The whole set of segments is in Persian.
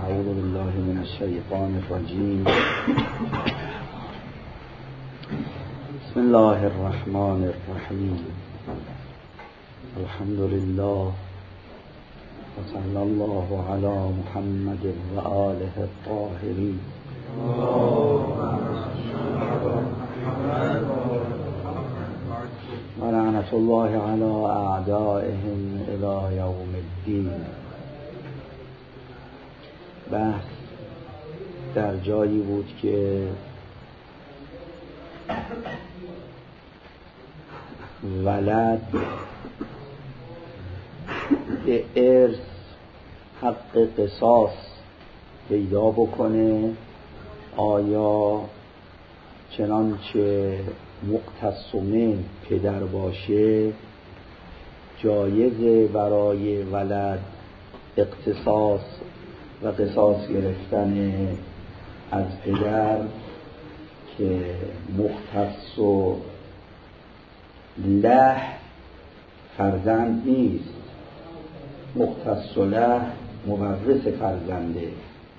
اعوذ بالله من الشیطان الرجیم. بسم الله الرحمن الرحیم. الحمد لله و صلی الله علی محمد و آله الطاهرین. و لعنت الله علی اعدائهم الی یوم الدین. بحث در جایی بود که ولد به ارث حق قصاص پیدا بکنه، آیا چنانچه مقتصمه پدر باشه جایزه برای ولد اقتصاص و قصاص گرفتن از پدر که مختص و له فرزند نیست، مختص و له مورث فرزنده.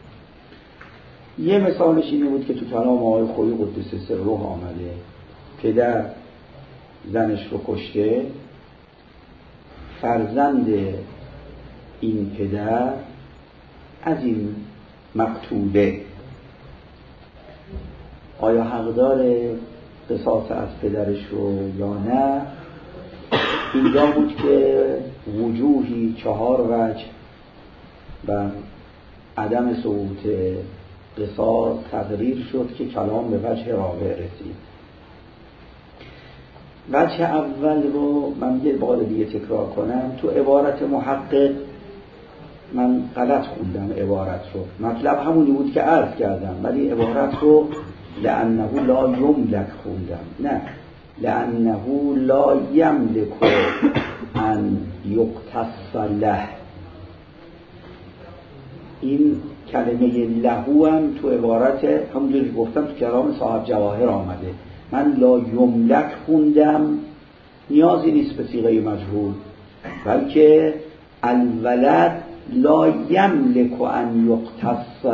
یه مثالش اینه بود که تو کلام آقای خویی قدس سره آمده، پدر زنش رو کشته، فرزند این پدر از این مقتوله آیا حق داره قصاص از پدرش رو یا نه؟ اینجا بود که وجوهی 4 وجه و عدم ثبوت قصاص تقریر شد که کلام به وجه رابع رسید. وجه اول رو من یه بار دیگه تکرار کنم. تو عبارت محقق من غلط خوندم عبارت رو، مطلب همونی بود که عرض کردم، ولی عبارت رو لأنه لا یملک خوندم، نه لأنه لا یملک ان یقتص له. این کلمه لهو هم تو عبارت همونجوری گفتم تو کلام صاحب جواهر آمده. من لا یملک خوندم، نیازی نیست به صیغه مجهول، بلکه الولد لا یملک ان یقتص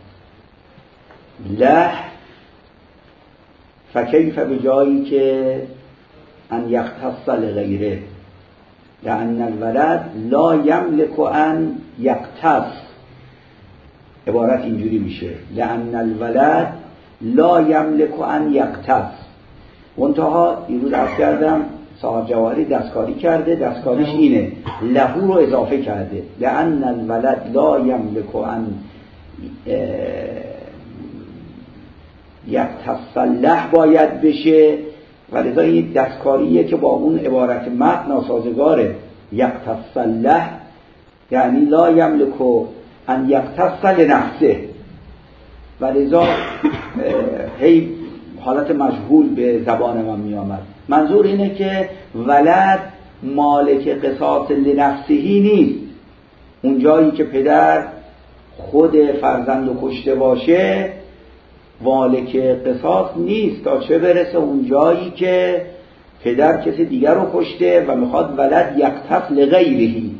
له، فکیف به جایی که ان یقتص لغیره، لأن الولد لا یملک ان یقتص. عبارت اینجوری میشه لأن الولد لا یملک ان یقتص. منتها دیروز عرض کردم صاحب جواهری دستکاری کرده، دستکاریش اینه، لهو رو اضافه کرده، لأن الولد لا یملک ان یقتص له باید بشه، ولذا این دستکاریه که با اون عبارت متن ناسازگاره. یقتص له یعنی لا یملک ان یقتص لنفسه، ولذا هی حالت مجهول به زبان من می آمد. منظور اینه که ولد مالک قصاص لنفسهی نیست. اون جایی که پدر خود فرزند رو کشته باشه مالک قصاص نیست، تا چه برسه اون جایی که پدر کسی دیگر رو کشته و میخواد ولد یقتص لغیرهی،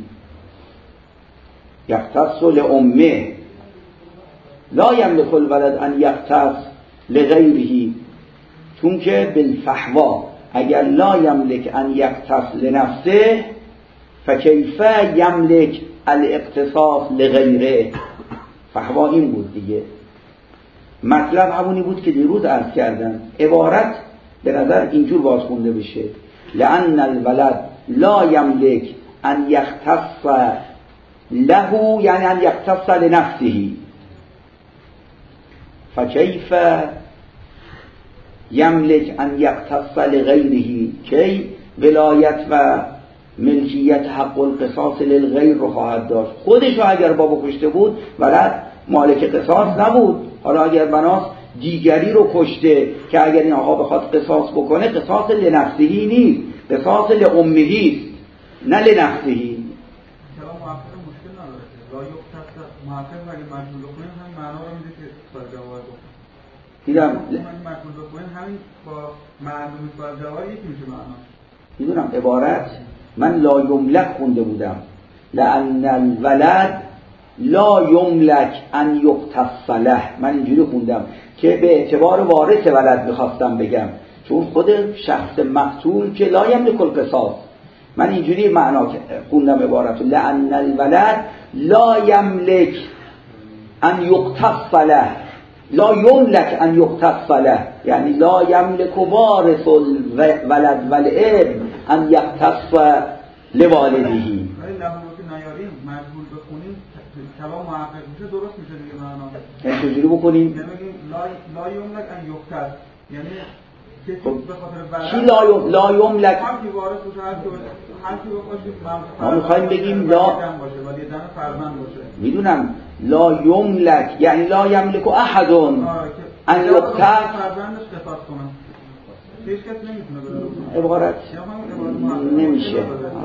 یقتص لامه. لا یملک الولد ان یقتص لغیرهی، چون که بالفحوا اگر لا یملک ان یقتص لنفسه فکیف یملک الاقتصاص لغیره. فحوا این بود دیگه. مطلب همونی بود که دیروز عرض کردم. عبارت به نظر اینجور باز خونده بشه لأن الولد لا یملک ان یقتص له یعنی ان یقتص لنفسه، فکیف یملک ان یقتص لغیره. کی ولایت و ملکیت حق القصاص للغیر رو خواهد داشت. خودشو اگر بابا کشته بود ولد مالک قصاص نبود. حالا اگر بناس دیگری رو کشته که اگر این آقا بخواد قصاص بکنه، قصاص لنفسهی نیست، قصاص لامهی است، نه لنفسهی. کلام محقق مشکل نداره، لا یقتص محقق اگه مجهول کنیم هم معنا رو میده که فرجواب دیدم مجهول کنیم همین با معلوم فرجواب یکی میشه معنا. میدونم عبارت من لا یملک خونده بودم، لأن الولد لا یملک ان یقتص له. من اینجوری خوندم که به اعتبار وارث ولد میخواستم بگم، چون خود شخص مقتول که لا یملک القصاص. من اینجوری معنا خوندم عبارت لأن الولد لا یملک ان یقتص له، لا یملک ان یقتص له، یعنی لا یملک وارث الولد والابن ان یقتص لوالدهی. مجبور بخونیم کلام محقق میشه، درست میشه دیگه معنا. یعنی چجوری بکنیم؟ یعنی بگیم لا یملک ان یقتص، یعنی کسی به خاطر کی لا یملک هر کی وارث باشه، هر کی بخواد ما میخوایم بگیم لا باشه ولی زن فرزند باشه. میدونم لا یملک یعنی لا یملک احد ان یقتص فرزندش قصاص کنه. هیچ کس نمیتونه بده. عبارت نمیشه.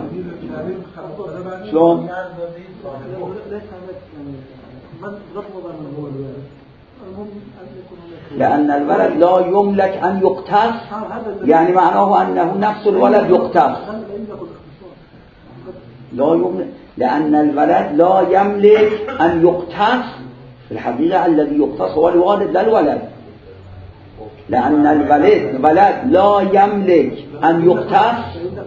چون لأن الولد لا يملك أن يقتص، يعني معناه أنه نفس الولد يقتص. لا يملك لأن الولد لا يملك أن يقتص، في الحقيقة الذي يقتص هو الوالد لا الولد. لأن الولد لا يملك أن يقتص،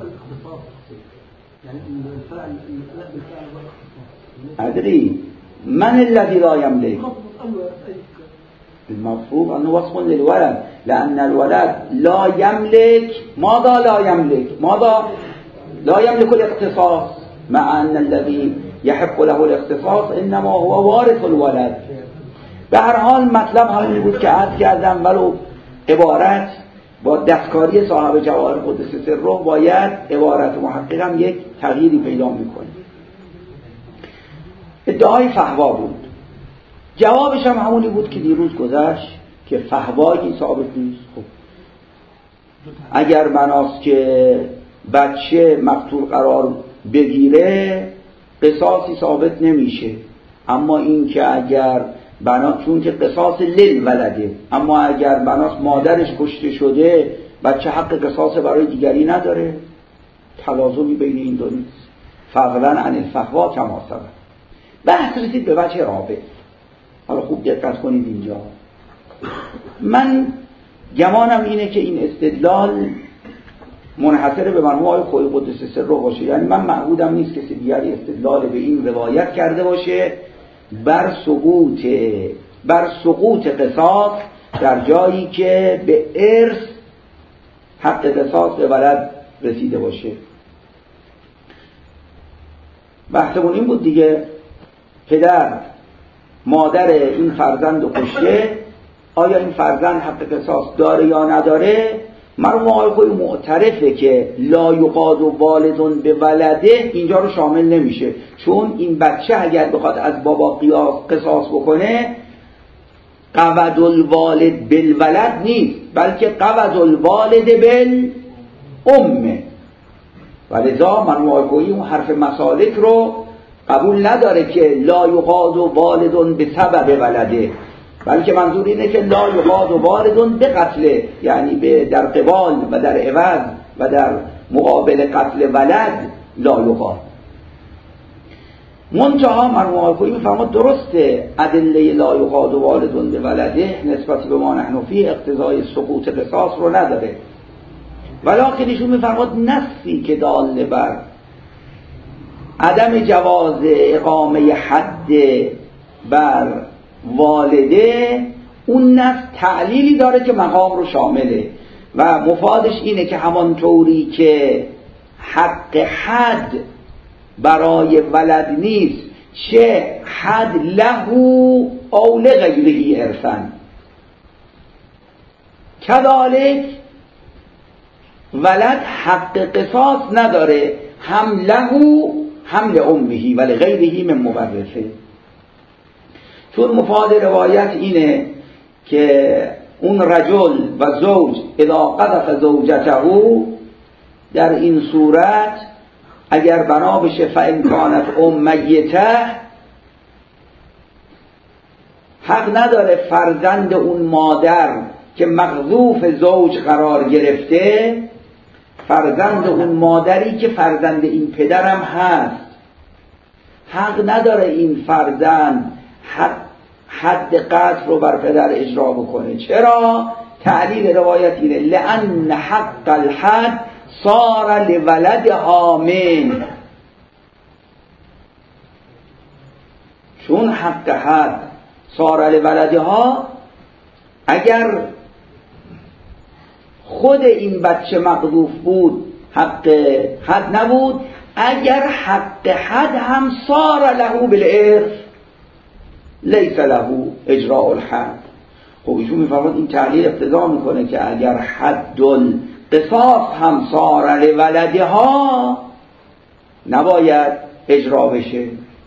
أدري من الذي لا يملك؟ المفروض أنه وصف للولد، لأن الولد لا يملك ماذا لا يملك؟ ماذا لا يملك الاختصاص، مع أن الذي يحق له الاختصاص إنما هو وارث الولد. به هر حال مطلب همونی بود که عرض کردم، ولو عبارت با دستکاری صاحب جواهر قدس سره باید عبارت محقق هم یک تغییری پیدا میکنه. ادعای فحوا بود، جوابش هم همونی بود که دیروز گذشت که فحوایی ثابت نیست. خب اگر بناست که بچه مقتول قرار بگیره قصاصی ثابت نمیشه، اما این که اگر چون که قصاص للولده، اما اگر بناست مادرش کشته شده بچه حق قصاص برای دیگری نداره. تلازمی بین این دو نیست. فضلا عن الفحوا کما سبق. بحث رسید به وجه رابع. حالا خوب دقت کنید اینجا. من گمانم اینه که این استدلال منحصر به مرحوم آقای خویی قدس سره باشه، یعنی من معهودم نیست کسی دیگری استدلال به این روایت کرده باشه بر سقوط قصاص در جایی که به ارث حق قصاص به ولد رسیده باشه. بحثمون این بود دیگه، پدر مادر این فرزند رو کشته، آیا این فرزند حق قصاص داره یا نداره؟ مرحوم آقای خویی معترفه که لا یقاد والد به ولده اینجا رو شامل نمیشه، چون این بچه اگر بخواد از بابا قصاص بکنه قود الوالد بالولد نیست، بلکه قود الوالد بالام. ولذا مرحوم آقای خویی اون حرف مسالک رو قبول نداره که لا یقاد والد به سبب ولده، بلکه منظور اینه که لا یقاد والد به قتله، یعنی در قبال و در عوض و در مقابل قتل ولد لا یقاد. منتها مرحوم آقای خویی میفرماد درسته ادله لا یقاد والد به ولده نسبت به ما نحن فیه اقتضای سقوط قصاص رو نداره، ولکن ایشون میفرماد نصی که دال بر عدم جواز اقامه حد بر والده، اون نص تعلیلی داره که مقام رو شامله و مفادش اینه که همانطوری که حق حد برای ولد نیست، چه حد له او لغیره ارثن، کذالک ولد حق قصاص نداره، هم له هم لامه و لغیره من مورثه. چون مفاد روایت اینه که اون رجل و زوج اذا قذف زوجته، در این صورت اگر بنا بشه فإن کانت میته، حق نداره فرزند اون مادر که مقذوف زوج قرار گرفته، فرزند اون مادری که فرزند این پدرم هست، حق نداره این فرزند حد قذف رو بر پدر اجرا بکنه. چرا؟ تعلیل روایت اینه لأن حق الحد صار لولدها من، چون حق حد صار لولدها، اگر خود این بچه مقذوف بود حق حد نبود، اگر حق حد هم صار له بالارث لیس له اجراء الحد. خب ایشون میفرماد این تعلیل اقتضا میکنه که اگر حد القصاص هم صار لولدها نباید اجرا بشه.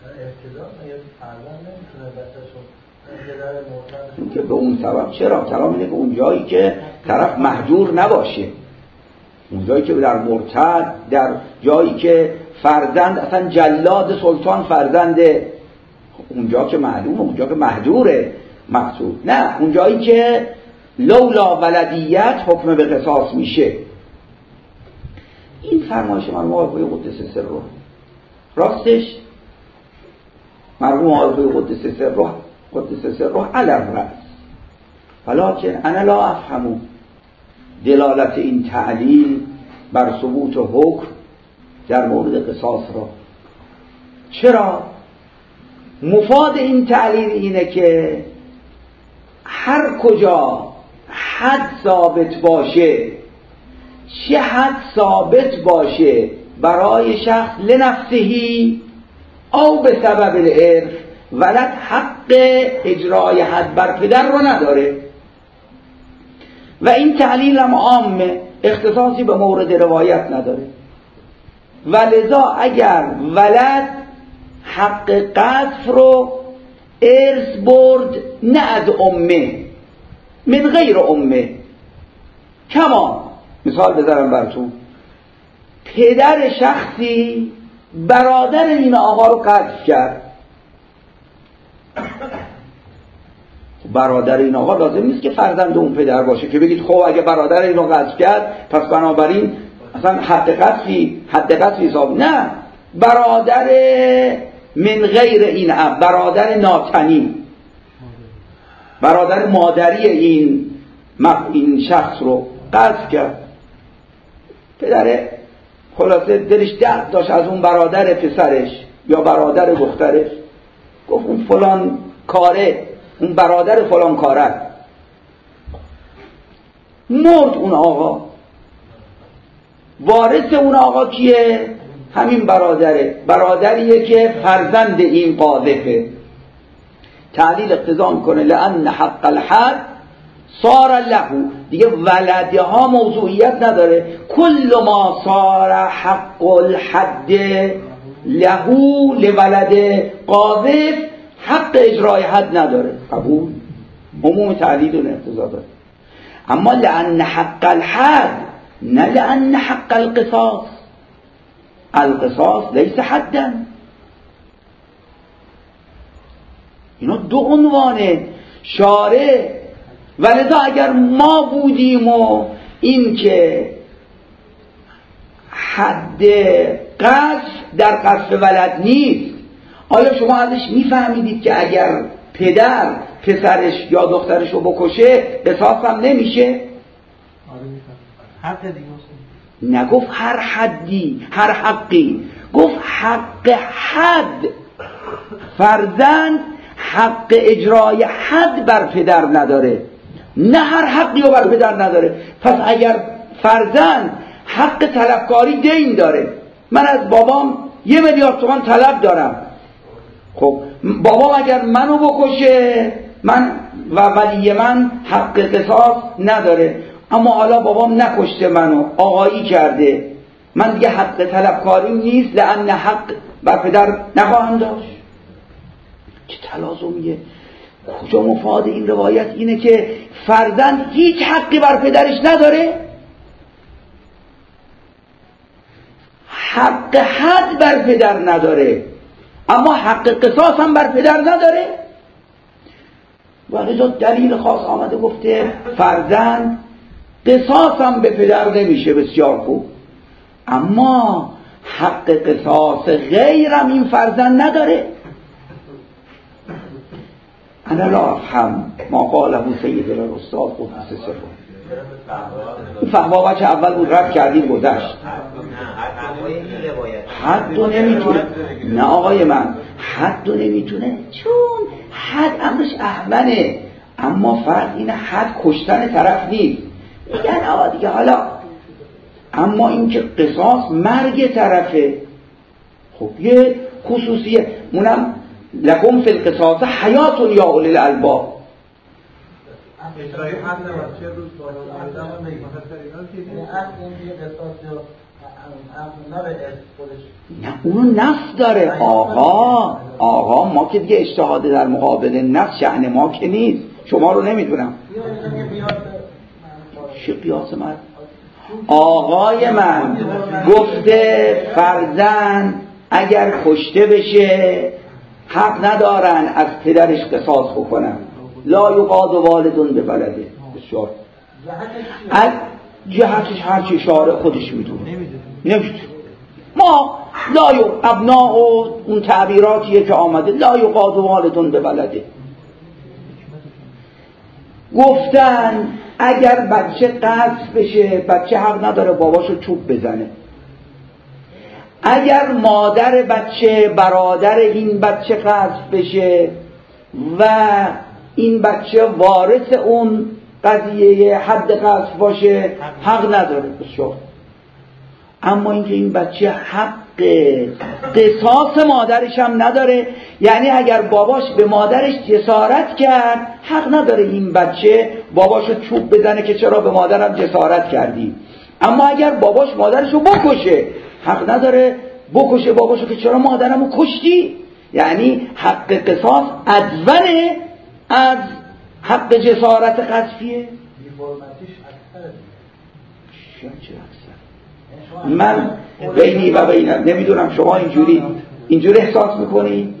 که به اون سبب چرا؟ کلام اینه که اون جایی که طرف محجور نباشه، اون جایی که در مرتد، در جایی که فرزند اصلا جلاد سلطان فرزنده، اونجا که معلومه، اونجا که محجوره مقصود، نه اون جایی که لولا ولدیت حکم به قصاص میشه. این فرمایش مرحوم آقای قدس سره راستش مرحوم آقای قدس سره علی الرأس، ولکن انا لا افهم دلالت این تعلیل بر ثبوت حکم در مورد قصاص را. چرا؟ مفاد این تعلیل اینه که هر کجا حد ثابت باشه، چه حد ثابت باشه برای شخص لنفسهی او به سبب الارث، ولد حق اجرای حد بر پدر رو نداره. و این تعلیل هم عامه، اختصاصی به مورد روایت نداره. و لذا اگر ولد حق قذف رو ارث برد نه از امه، من غیر امه، کما مثال بذارم براتون، پدر شخصی برادر این آقا رو قذف کرد. برادر این آقا لازم نیست که فرزند اون پدر باشه که بگید خب اگه برادر این رو قذف کرد پس بنابراین اصلا حد قذفی حساب. نه، برادر من غیر این اب، برادر ناتنی، برادر مادری این شخص رو قذف کرد. پدر خلاصه دلش درد داشت از اون برادر پسرش یا برادر دخترش، گفت اون فلان کاره، اون برادر فلان کاره. مرد اون آقا، وارث اون آقا کیه؟ همین برادره، برادریه که فرزند این قاذفه. تعلیل اقتضا میکنه لأن حق الحد صار له، دیگه ولدها موضوعیت نداره. کل ما صار حق الحد له لولد قاذف حق اجرای حد نداره. قبول؟ عموم تعلیل اون اقتضا داره. اما لأن حق الحد نه لأن حق القصاص، القصاص لیس حدا. اینا دو عنوانه شارع. ولذا اگر ما بودیم و این که حد قذف در قذف ولد نیست، آیا شما ازش میفهمیدید که اگر پدر پسرش یا دخترش رو بکشه قصاص هم نمیشه؟ حق دیگه نگفت هر حدی، هر حقی، گفت حق حد. فرزند حق اجرای حد بر پدر نداره، نه هر حقی رو بر پدر نداره. پس اگر فرزند حق طلبکاری دین داره، من از بابام 1 میلیارد تومان طلب دارم، خب بابام اگر منو بکشه من و ولی من حق قصاص نداره، اما حالا بابام نکشته منو، آقایی کرده، من دیگه حق طلبکاریم نیست، لأن حق بر پدر نخواهم داشت. چه تلازمیه؟ کجا مفاد این روایت اینه که فرزند هیچ حقی بر پدرش نداره؟ حق حد بر پدر نداره، اما حق قصاص هم بر پدر نداره. و لذا دلیل خاص آمده گفته فرزند قصاص هم به پدر نمیشه. بسیار خوب، اما حق قصاص غیرم این فرزند نداره. انا لا افهم ما قاله سید الاستاد قدس سره. این فهوا بچه اول بود رفت کردیم گذشت. حدو نمیتونه. نه آقای من حدو نمیتونه، چون حد امرش احمنه، اما فرق اینه حد کشتن طرف نیست. میگن آقا دیگه حالا، اما اینکه قصاص مرگ طرفه، خب یه خصوصیه مونم لکم فی القصاص حیات یا اولی الالباب. نه اونو نفس داره آقا ما که دیگه اجتهاد در مقابل نفس شأن ما که نیست. شما رو نمیدونم چه قیاس من. آقای من گفته فرزند اگر کشته بشه حق ندارن از پدرش قصاص بکنن. لا یقاد والدون به ولده. بسیار از جهتش هرچی شارع خودش میدونه. نمیدونه ما لا ابناء و اون تعبیراتیه که آمده لا یقاد والدون به ولده. گفتن اگر بچه قذف بشه بچه حق نداره باباشو چوب بزنه. اگر مادر بچه برادر این بچه قذف بشه و این بچه وارث اون قضیه حد قذف باشه حق نداره. بسیار. اما اینکه این بچه حق قصاص مادرش هم نداره، یعنی اگر باباش به مادرش جسارت کرد حق نداره این بچه باباشو چوب بزنه که چرا به مادرم جسارت کردی. اما اگر باباش مادرشو بکشه حق نداره بکشه باباشو که چرا مادرمو کشتی. یعنی حق قصاص ادونه از حق جسارت قذفیه. من بینی و بینم نمیدونم شما اینجوری احساس میکنی؟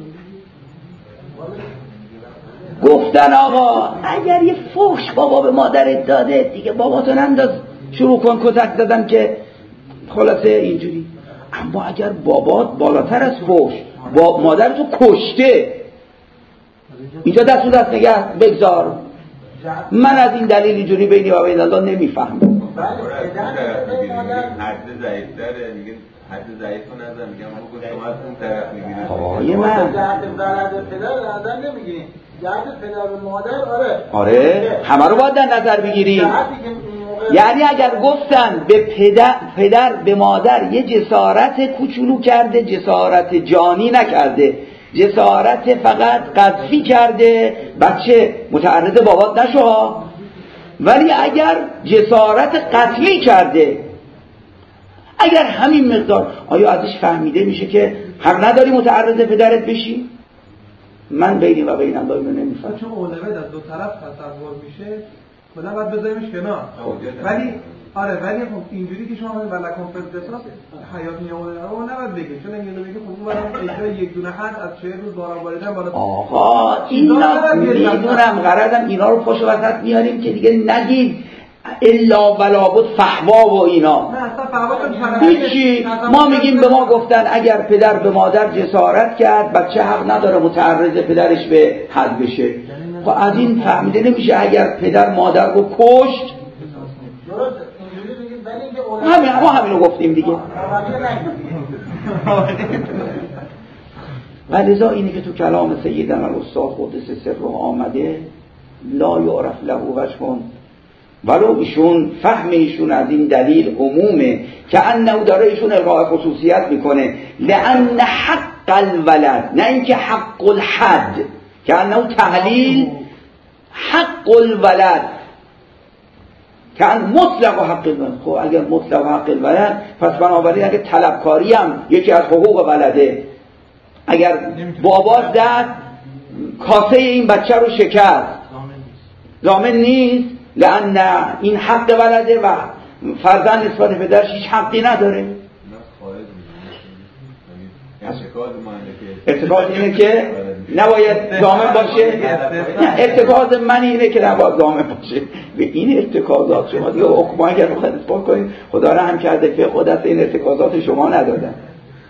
گفتن آقا اگر یه فحش بابا به مادرت داده دیگه باباتو ننداز شروع کن کتک دادن که خلاصه اینجوری. اما اگر بابات بالاتر از فحش با مادرتو کشته اینجا دست و دست نگه بگذار. من از این دلیل اینجوری بینی و بین الله نمیفهمم. حد ضعیف‌تره میگه حد ضعیفو نظر میگم ما گفتم از اون طرف میگیریم. آقای من جهت پدر نظر نمیگیریم. جهت پدر و مادر آره همه رو باید در نظر بگیریم. یعنی اگر گفتن به پدر به مادر یه جسارت کوچولو کرده جسارت جانی نکرده جسارت فقط قذفی کرده بچه متعرض بابات نشو، ولی اگر جسارت قتلی کرده اگر همین مقدار آیا ازش فهمیده میشه که حق نداری متعرض پدرت بشی؟ من بینی و بینم داریم نمیفهم. چون اولویت از دو طرف تصور میشه کلا باید بذاریمش کنار. ولی آره ولی خب اینجوری که شما ولکم فی القصاص حیات میمونه رو نباید بگید، چون اگه بگید خب برام اجرا یک دونه حد از 40 روز باران باریدن بالا. آقا اینا میدونم غرضم اینا رو پشت وسط میاریم که دیگه نگید الا ولا بود فحوا و اینا. نه اصلا فحوا هیچی. ما میگیم به ما گفتن اگر پدر به مادر جسارت کرد بچه حق نداره متعرض پدرش به حد بشه. خب از این فهمیده نمیشه اگر پدر مادر رو کشت ما همینو گفتیم دیگه. و لذا اینی که تو کلام سیدنا الاستاد قدس سره آمده لا یعرف له وجه، ولو ایشون فهم ایشون از این دلیل عمومه که انه داره ایشون الغاء خصوصیت میکنه لان حق الولد، نه اینکه حق الحد، که انه تحلیل حق الولد که مطلق و حق الولد. خب اگر مطلق و حق الولد پس بنابراین اگر طلبکاری هم یکی از حقوق ولده، اگر بابا دست کاسه این بچه رو شکست ضامن نیست، لأن این حق ولده و فرزند نسبت پدرش هیچ حقی نداره. ارتکاز اینه که نباید ضامن باشه. نه ارتکاز من اینه که نباید ضامن باشه. به این ارتکازات شما دیگه حکم اگر بخواید اثبات کنید خدا را هم کرده که خود از این ارتکازات شما ندادن.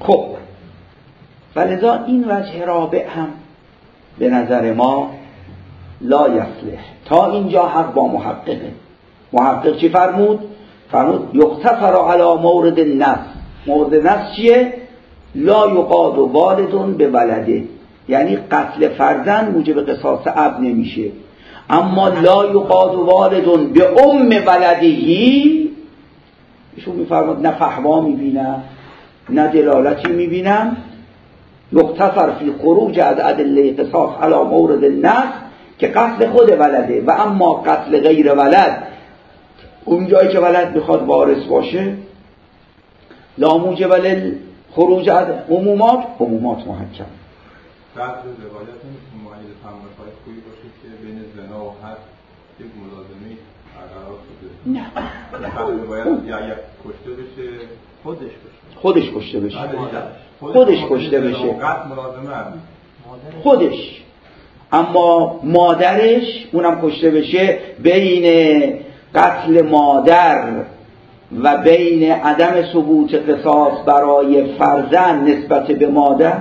خب ولذا این وجه رابع هم به نظر ما لا یصلح. تا اینجا حق با محققه. محقق چی فرمود؟ فرمود یقتصر علی مورد النص. مورد نص چیه؟ لا یقاد والد به ولده، یعنی قتل فرزند موجب قصاص اب نمیشه، اما لا یقاد والد به ام ولدهی. ایشون میفرماد نه فحوا میبینم نه دلالتی میبینم. یقتصر فی خروج از ادله قصاص علی مورد النص که قتل خود ولده، و اما قتل غیر ولد اون جایی که ولد میخواد وارث باشه لا موجب خروج از عمومات محکم. بعض روایات نیست معید تمام‌های خوبی باشه که بین زنا و حد یک ملازمه برقرار شده. نه. روایت یا کشته بشه خودش کشته بشه. خودش کشته بشه. قتل ملازمه خودش. اما مادرش اونم کشته بشه. بین قتل مادر و بین عدم ثبوت قصاص برای فرزند نسبت به مادر،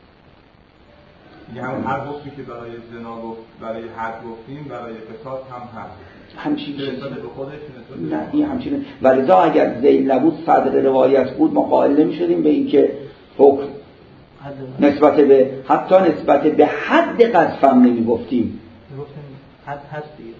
یعنی هر حکمی که برای زنا گفت برای حد گفتیم برای قصاص هم هست همچین چیزی به خودش نه این همچین. ولذا اگر ذیل نبود صدر روایت بود ما قائل نمی‌شدیم به اینکه حکم نسبت به حتی نسبت به حد قذف هم نمی‌گفتیم. حد هست دیگه.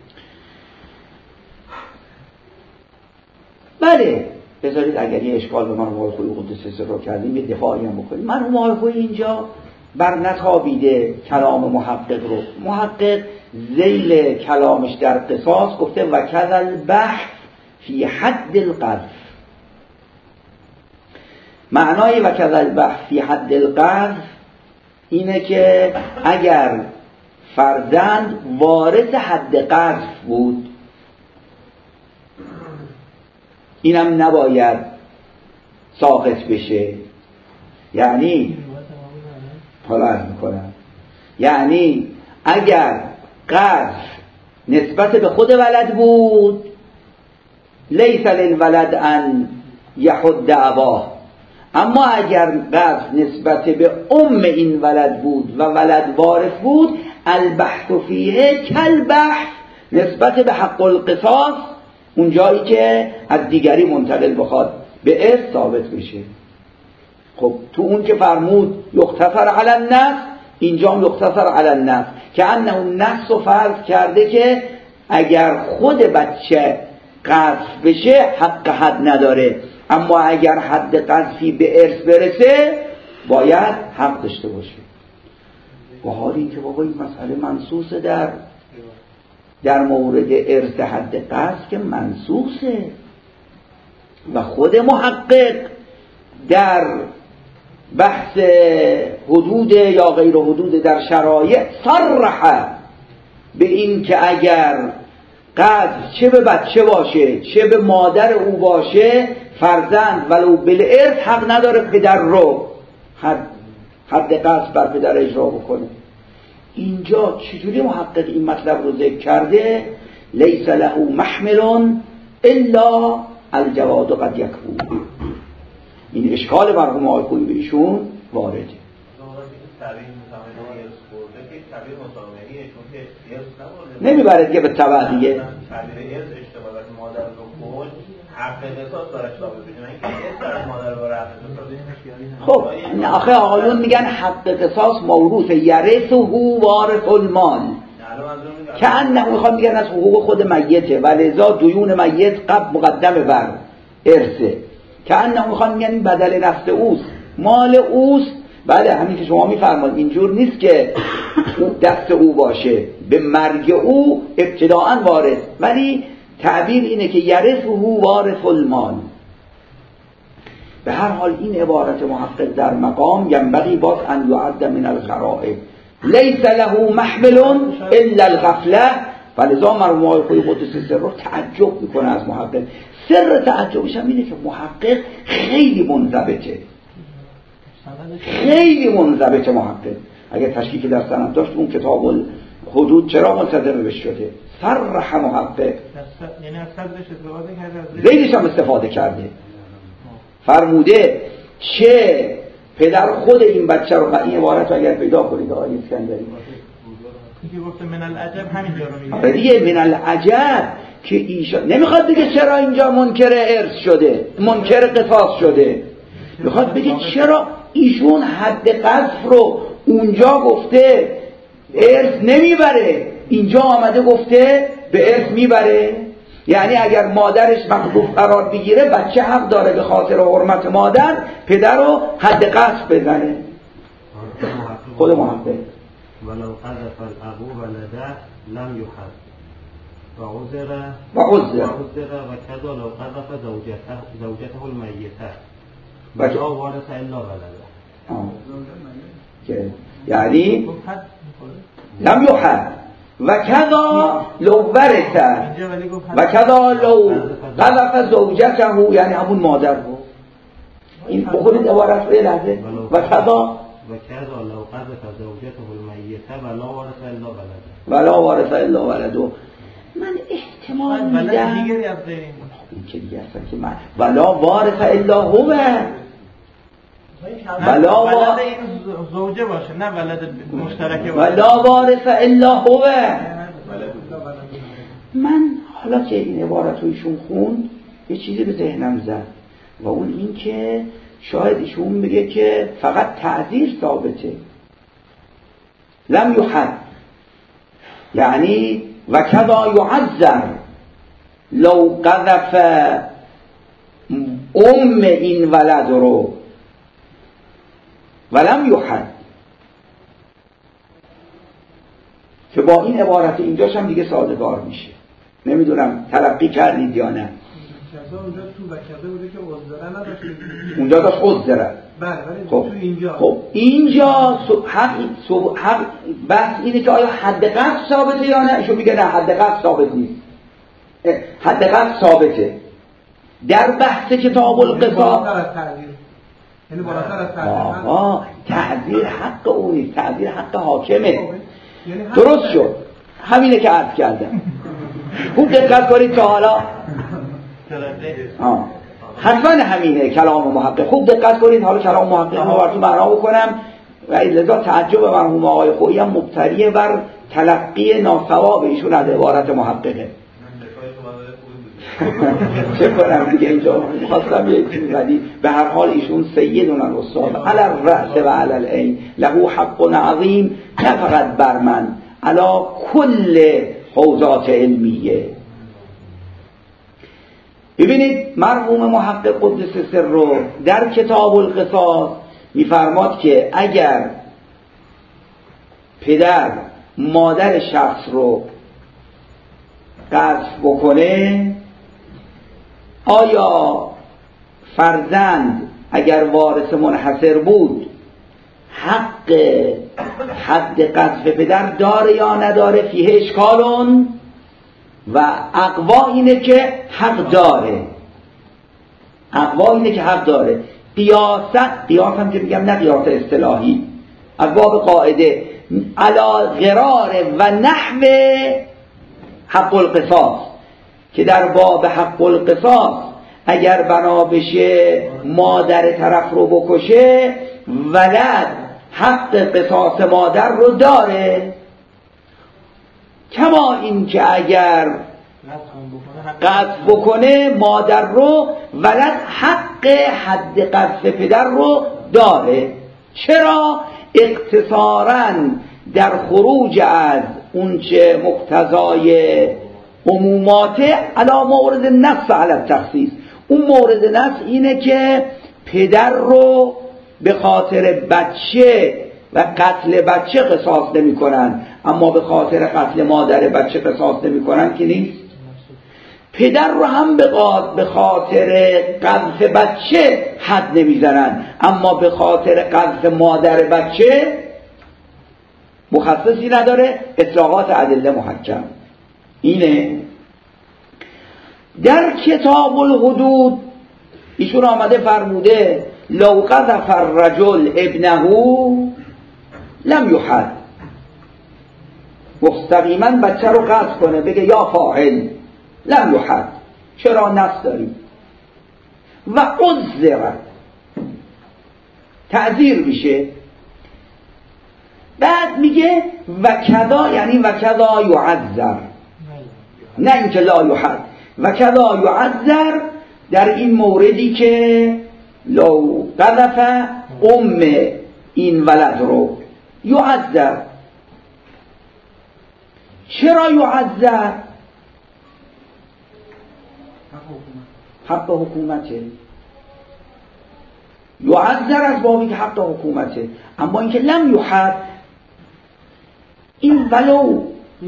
بله بذارید اگر یه اشکال به مرحوم آقای خویی قدس سره کردیم یه دفاعی هم بکنیم. مرحوم آقای خویی اینجا بر نتابیده کلام محقق رو. محقق ذیل کلامش در قصاص گفته و کذا البحث فی حد القذف. معنای و کذا البحث فی حد القذف اینه که اگر فرزند وارث حد قذف بود اینم نباید ساقط بشه. یعنی حالا عرض میکنم، یعنی اگر قذف نسبت به خود ولد بود لیس للولد ان یحد اباه، اما اگر قذف نسبت به ام این ولد بود و ولد وارث بود البحث فیه کالبحث نسبت به حق القصاص اون جایی که از دیگری منتقل بخواد به ارث ثابت بشه. خب تو اون که فرمود یقتصر علی النص، اینجا هم یقتصر علی النص که انه النص رو فرض کرده که اگر خود بچه قذف بشه حق حد نداره، اما اگر حد قذفی به ارث برسه باید حق داشته باشه. و حال این که بابا این مسئله منصوصه در مورد ارث حد قذف که منصوصه و خود محقق در بحث حدود یا غیر حدود در شرایع صرح به این که اگر قذف چه به بچه باشه چه به مادر او باشه فرزند ولو بالارث حق نداره پدر رو حد قذف بر پدر اجرا بکنه. اینجا چجوری محقق این مطلب رو ذکر کرده؟ لیس له محمل الا الجواد قد یکفو. این اشکال مرحوم آقای خویی به ایشون وارده. نمیبرد که به تبع دیگه خب آخه آقایون میگن حق قصاص موروث یرثه وارث المال که انه میخوان میگن از حقوق خود میته و لذا دیون میت قبل مقدم بر ارثه که انه میخوان میگن این بدل نفس اوست مال اوست. بله همین که شما میفرمایید اینجور نیست که دست او باشه به مرگ او ابتداءً وارث، ولی تعبیر اینه که یرثه وارث المال. به هر حال این عبارت محقق در مقام ینبغی باز ان یعد من الغرائب لیس له محمل الا الغفله. ولذا مرحوم آقای خویی قدس سره تعجب میکنه از محقق. سر تعجبش هم اینه که محقق خیلی منضبطه محقق. اگر تشکیک در سند داشت اون کتاب الحدود چرا منتظر بهش شده؟ صرح محقق یعنی از صدرش استفاده کرده، زیدش هم استفاده کرده، فرموده چه پدر خود این بچه رو، این عبارت رو اگر پیدا کنید آقای اسکندری دیگه گفته من العجب همینجا رو میگه دیگه، من العجب که ایشان نمیخواد بگه چرا اینجا منکر ارث شده، منکر قصاص شده، میخواد بگه چرا ایشون حد قذف رو اونجا گفته ارث نمیبره، اینجا آمده گفته به ارث میبره. یعنی اگر مادرش مخلوف قرار بگیره بچه حق داره به خاطر حرمت مادر پدر رو حد قذف بزنه. خود محقق ولو قذف الابو ولده لم يحد و عذر و کذا لو قذف زوجته المیته و لا وارث الا ولده. یعنی لم يحد و کذا لو ورث و کذا لو قذف زوجته، یعنی همون مادر بود. این بخونید عبارت رو یه لحظه. و کذا لو قذف زوجته المیته و لا وارث الا ولده. و لا وارث الا ولده. من احتمال میدم این که دیگه اصلا که من ولا وارث الا هو، ولا ولد زوجه باشه نه ولد مشترکه باشه، ولا وارث الا هو. من حالا که این عبارت رو ایشون خوند یه چیزی به ذهنم زد و اون این که شاید ایشون بگه که فقط تعذیر ثابته، لم یحد، یعنی و کذا یعذر لو قذف این ولد رو ولم یحد، که با این عبارت اینجاش هم دیگه سازگار میشه. نمیدونم تلقی کردید یا نه. اونجا تو وکده بوده که عذره نداشت، اونجا داشت عذره. بله خب تو اینجا اینجا حق بحث اینه که آیا حد قذف ثابته یا نه. ایشون میگه نه حد قذف ثابت نیست، حد قذف ثابته در بحث کتاب القصاص. یعنی بالاتر از تعذیر. تعذیر حق اون نیست، تعذیر حق حاکمه. درست شد، همینه که عرض کردم. خوب دقت کنید تا حالا حتما همینه کلام محقق. خوب دقت کنید، حالا کلام محقق رو براتون معنا بکنم و لذا تعجب مرحوم آقای خویی هم مبتنی بر تلقی ناصواب ایشون از عبارت محققه. چه کنم دیگه، اینجا خواستم یک چیز، ولی به هر حال ایشون سیدنا الاستاد علی الرأس و علی العین له حق عظیم، نه فقط بر من، علی کل حوزات علمیه. ببینید مرحوم محقق قدس سر رو در کتاب القصاص میفرماد که اگر پدر مادر شخص رو قذف بکنه، آیا فرزند اگر وارث منحصر بود حق حد قذف پدر داره یا نداره؟ فیه اشکالون و اقوا اینه که حق داره، اقوا اینه که حق داره. قیاس هم که میگم نه قیاس اصطلاحی، از باب قاعده علی غرار و نحو حق القصاص، که در باب حق القصاص اگر بنا بشه مادر طرف رو بکشه، ولد حق قصاص مادر رو داره، کما این که اگر قذف بکنه مادر رو، ولد حق حد قذف پدر رو داره. چرا؟ اختصاراً در خروج از اونچه مقتضای عموماته علی مورد نص علی التخصیص. اون مورد نص اینه که پدر رو به خاطر بچه و قتل بچه قصاص نمی کنن، اما به خاطر قتل مادر بچه قصاص نمی کنن که نیست. پدر رو هم به خاطر قذف بچه حد نمی زنن، اما به خاطر قذف مادر بچه مخصصی نداره. اطلاقات ادله محکم اینه. در کتاب الحدود ایشون آمده فرموده لو قذف الرجل ابنه لم یحد، مستقیما بچه رو قذف کنه بگه یا فاعل، لم یحد. چرا؟ نص داریم. و عذر، تعذیر میشه. بعد میگه وکذا، یعنی وکذا یعذر، نه اینکه لا یحد. وکذا یعذر در این موردی که لو قذف این ولد رو یعذر. چرا یعذر؟ حق حکومته. یعذر از بابی که حق حکومته. اما اینکه لم یحد، این ولو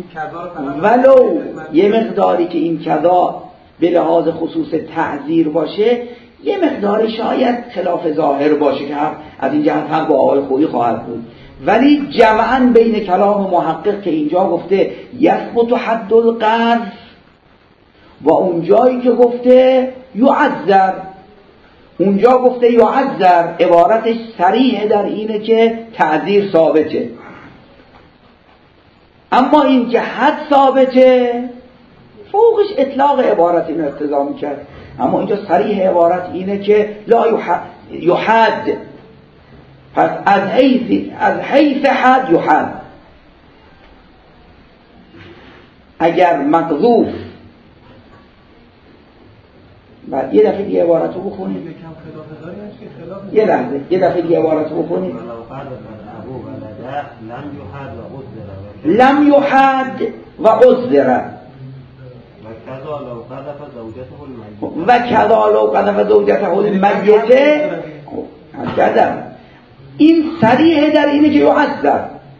یه مقداری که این کذا به لحاظ خصوص تعذیر باشه، یه مقداری شاید خلاف ظاهر باشه که از این جهت هم با آقای خویی خواهد بود، ولی جمعاً بین کلام محقق که اینجا گفته یثبت حد القذف و اونجایی که گفته یعذر، اونجا گفته یعذر عبارتش صریح در اینه که تعذیر ثابته، اما این که حد ثابته فوقش اطلاق عبارت اینو اقتضا میکرد، اما اینجا صریح عبارت اینه که لا یحد. پس از حیث حد یحد. اگر مقذوف، بعد یه دفعه دیگه عبارت رو بخونید، یه دفعه دیگه عبارت رو بخونید. لم یحد و عذر و کذا لو قذف زوجته المیته. این صریح در اینه که یعذر،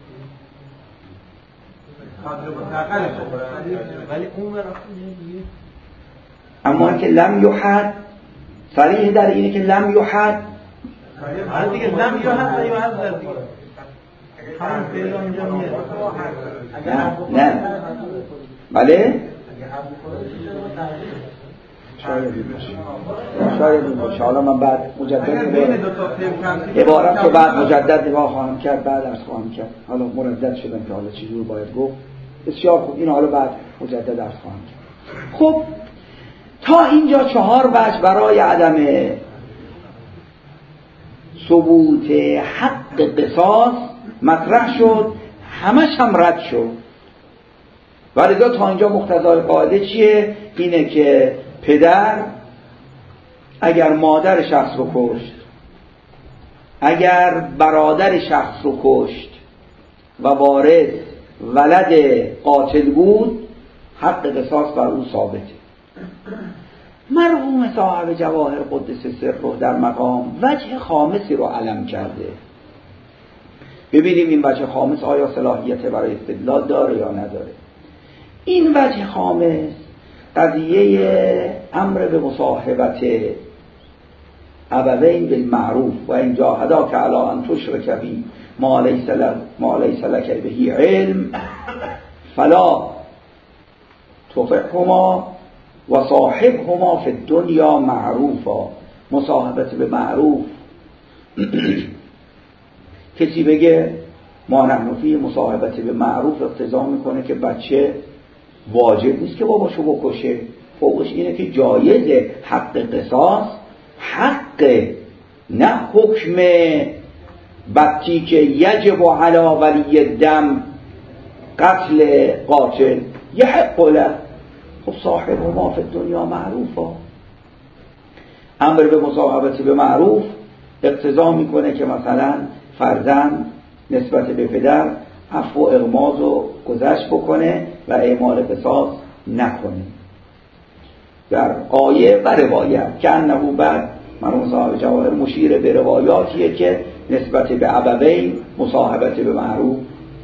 اما که لم یحد صریح در اینه که لم یحد. نه بله شاید این باشه. حالا من بعد مجدد به عبارت که بعد مجدد نگاه خواهم کرد، بعد عرض خواهم کرد. حالا مردد شدم که حالا چجور باید گفت. بسیار خوب، این حالا بعد مجدد عرض خواهم کرد. خب تا اینجا 4 وجه برای عدم ثبوت حق قصاص مطرح شد، همش هم رد شد. ولی تا اینجا مقتضای قاعده چیه؟ اینه که پدر اگر مادر شخص رو کشت، اگر برادر شخص رو کشت و وارث ولد قاتل بود، حق قصاص بر او ثابته. مرحوم صاحب جواهر قدس سره در مقام وجه خامسی رو علم کرده. ببینیم این وجه خامس آیا صلاحیت برای استدلال داره یا نداره. این وجه خامس قضیه امر به مصاحبت ابوین بالمعروف و این جاهداک علی ان تشرک بی ما لیس لک به علم فلا تطعهما و صاحبهما فی الدنیا معروفا. مصاحبت به معروف کسی بگه ما نحن فی مصاحبت به معروف اقتضا میکنه که بچه واجب نیست که باباشو بکشه، فوقش اینه که جایزه. حق قصاص حق، نه حکم بچی که یجب علی ولی دم قتل قاتل یحق له. خب صاحب ما فی الدنیا معروفا. امر به مصاحبت به معروف اقتضا میکنه که مثلا فرزند نسبت به پدر عفو و اغماض و گذشت بکنه و اعمال قصاص نکنه. در آیه و روایت که انه بعد مرحوم صاحب جواهر مشیر به روایاتیه که نسبت به ابوین مصاحبت به معروف.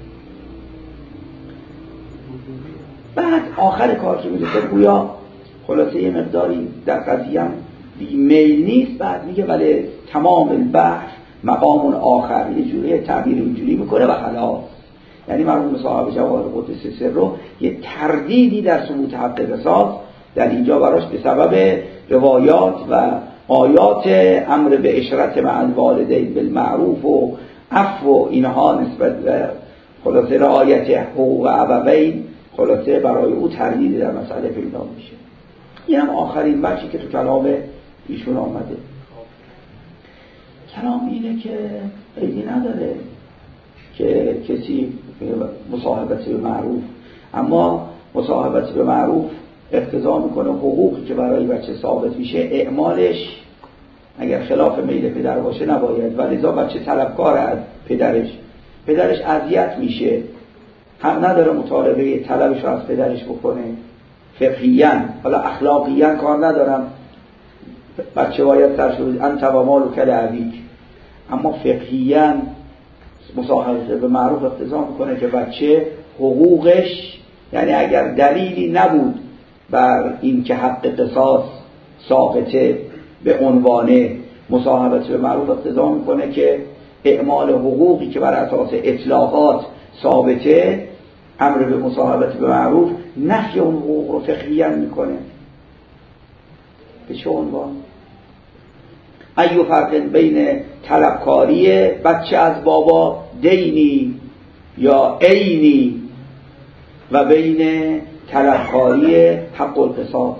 بعد آخر کار که میرسه گویا خلاصه یه مقداری در قضیه هم میل نیست. بعد میگه ولی تمام البحث مقام آخر، یه جوری تعبیر اینجوری میکنه و خلاص. یعنی مرحوم صاحب جواهر قدس سر رو یه تردیدی در ثبوت حق قصاص در اینجا براش به سبب روایات و آیات امر به اشرت مع الوالدین بالمعروف و عفو و اینها نسبت به خلاصه رعایت حقوق ابوین، خلاصه برای او تردیدی در مسئله پیدا میشه. این هم آخرین بخشی که تو کلام ایشون آمده. کلام اینه که عیبی نداره که کسی مصاحبت به معروف، اما مصاحبت به معروف اقتضا میکنه حقوقی که برای بچه ثابت میشه اعمالش اگر خلاف میل پدر باشه نباید، ولذا بچه طلبکار از پدرش اذیت میشه، حق نداره مطالبه طلبش رو از پدرش بکنه. فقهیاً، حالا اخلاقیاً کار ندارم، بچه باید سرشوید انت و مالک لابیک، اما فقهیاً مصاحبت به معروف اقتضا میکنه که بچه حقوقش، یعنی اگر دلیلی نبود بر این که حق قصاص ساقطه به عنوان مصاحبت به معروف اقتضا میکنه که اعمال حقوقی که بر اساس اطلاقات ثابته، امر به مصاحبت به معروف نفی اون حقوق رو فقهیاً میکنه. به چه عنوان؟ ایو فرق بین طلبکاری بچه از بابا دینی یا عینی و بین طلبکاری حق القصاص.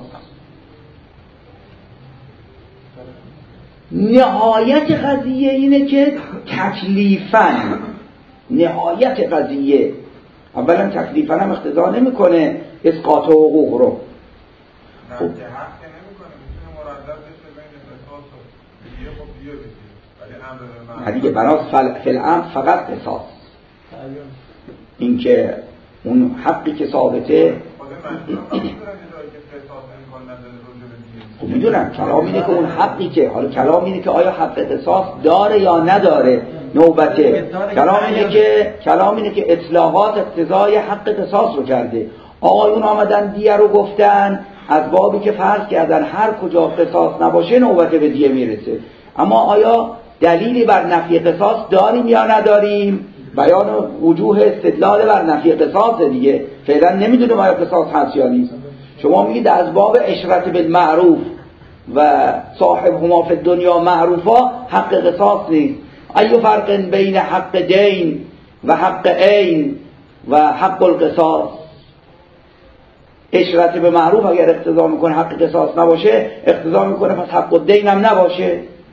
نهایت قضیه اینه که تکلیفاً، نهایت قضیه اولا تکلیفاً هم اقتضا نمیکنه اسقاط حقوق رو. خب حق نمیکنه، میتونه مردد بشه بین قصاص و دیگه، خب دیگه بگیره، ولی امر دیگه بناس فلعام فقط قصاص، این که اون حقی که ثابته خب میدونم کلام اینه که اون حقی که، حالا کلام اینه که آیا حق قصاص داره یا نداره، نوبته کلام اینه که اطلاقات اقتضای حق قصاص رو کرده. آقایون آمدن دیه رو گفتن از بابی که فرض کردن هر کجا قصاص نباشه نوبته به دیه میرسه، اما آیا دلیلی بر نفی قصاص داریم یا نداریم؟ بیان وجوه استدلال بر نفی قصاص دیگه، فعلا نمیدونم آیا قصاص هست یا نیست. شما میگید از باب اشرت بالمعروف و صاحب هما فی الدنیا معروفا حق قصاص نیست. ایو فرق بین حق دین و حق عین و حق القصاص؟ اشرت به معروف اگر اقتضا میکنه حق قصاص نباشه، اقتضا میکنه پس حق الدین هم نباشه.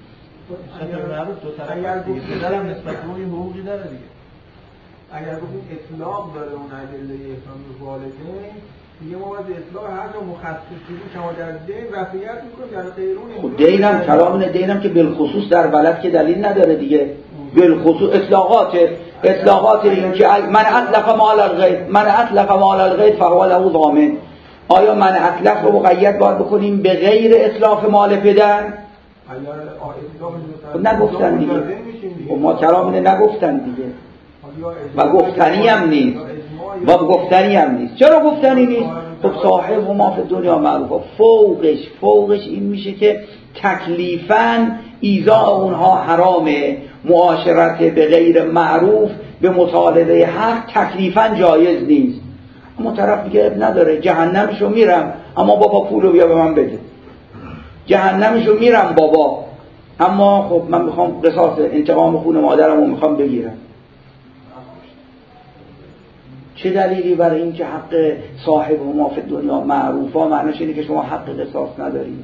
اگر گفتن نسبت به اون حقوقی داره دیگه، اگر گفتیم اطلاق داره اون ادله احسان والدین دیگه، ما باید اطلاق هر جا مخصصی شما در دین رفعیت میکنیم در غیرون. خب دینم کلام دینم که بالخصوص در بلد که دلیل نداره دیگه، بالخصوص اطلاقات این که من اطلق مال الغیر فهو له ضامن. آیا من اطلق رو مقید باید بکنیم به غیر اطلاق مال پدر؟ نگفتن دیگه، ما کلام اینه نگفتن دیگه، و گفتنی هم نیست. چرا گفتنی نیست؟ خب صاحب ما فی دنیا معروفه، فوقش این میشه که تکلیفاً ایذاء اونها حرامه، معاشرت به غیر معروف به مطالبه حق تکلیفاً جایز نیست. اما طرف میگه اب نداره، جهنمشو میرم اما بابا پولو بیا به من بده، جهنمشو میرم بابا، اما خب من میخوام قصاص انتقام خون مادرمو میخوام بگیرم. چه دلیلی برای این که حق صاحب ما فی دنیا معروفا معنیش اینه که شما حق قصاص ندارید؟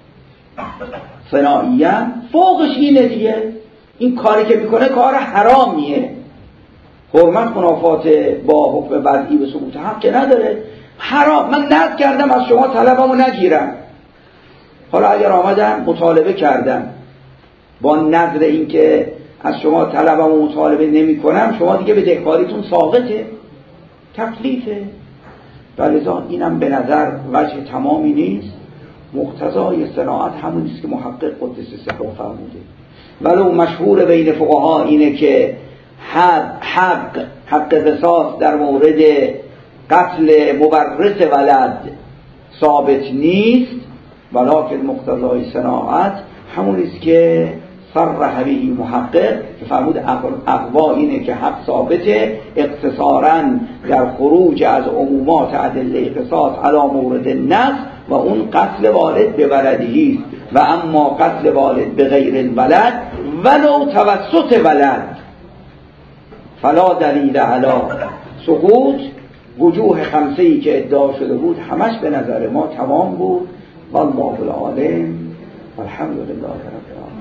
صناعیاً فوقش اینه دیگه، این کاری که میکنه کار حرامیه، حرمت منافات با حکم وضعی به ثبوت حق که نداره، حرام. من نذر کردم از شما طلبمو نگیرم، حالا اگر آمدم مطالبه کردم با نظر این که از شما طلبمو مطالبه نمی کنم، شما دیگه به دهکاریتون ساقطه، تکلیفه. ولذا اینم به نظر وجه تمامی نیست. مقتضای صناعت همون نیست که محقق قدس سره فرموده. ولو مشهور بین فقها اینه که حق قصاص در مورد قتل مورث ولد ثابت نیست، ولکن مقتضای صناعت همون است که صرح به محقق که فرمود اقوا اینه که حق ثابته اقتصاراً در خروج از عمومات ادله قصاص علی مورد النص و اون قتل والد به ولدی است، و اما قتل والد به غیر الولد ولو توسط ولد فلا دلیل علی سقوط. وجوه خمسه‌ای که ادعا شده بود همش به نظر ما تمام بود. والله العالم والحمد لله رب العالمین.